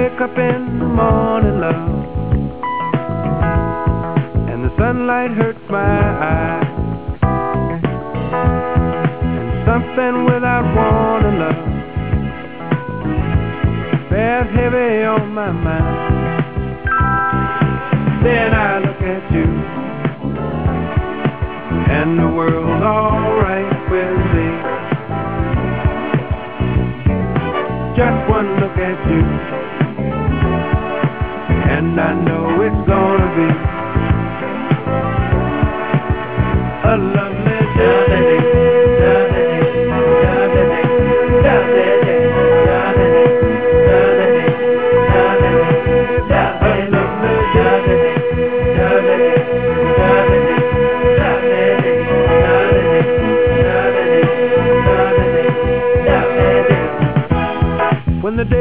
wake up in the morning, love, and the sunlight hurts my eyes, and something without warning, love, bears heavy on my mind. Then I look at you, and the world's alright with me. Just one look at you, and I know it's gonna be a lovely